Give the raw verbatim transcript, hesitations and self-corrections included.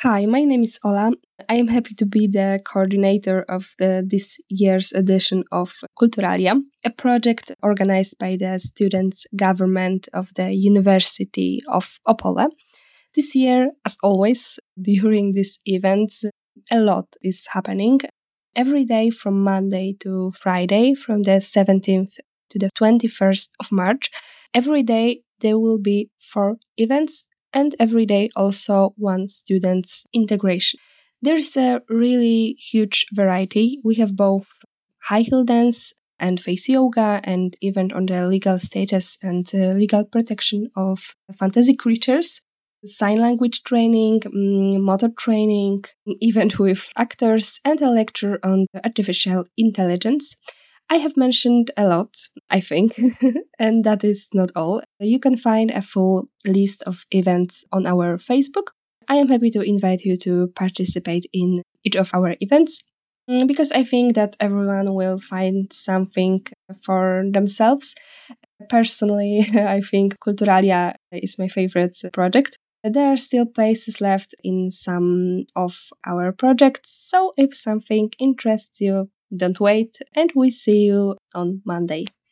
Hi, my name is Ola. I am happy to be the coordinator of the, this year's edition of Culturalia, a project organized by the students' government of the University of Opole. This year, as always, during this event, a lot is happening. Every day from Monday to Friday, from the seventeenth to the twenty-first of March, every day there will be four events and every day also one student's integration. There's a really huge variety. We have both high heel dance and face yoga, and even on the legal status and uh, legal protection of fantasy creatures, sign language training, mm, motor training, event with actors, and a lecture on artificial intelligence. I have mentioned a lot, I think, and that is not all. You can find a full list of events on our Facebook. I am happy to invite you to participate in each of our events mm, because I think that everyone will find something for themselves. Personally, I think Culturalia is my favorite project. There are still places left in some of our projects, so if something interests you, don't wait, and we see you on Monday.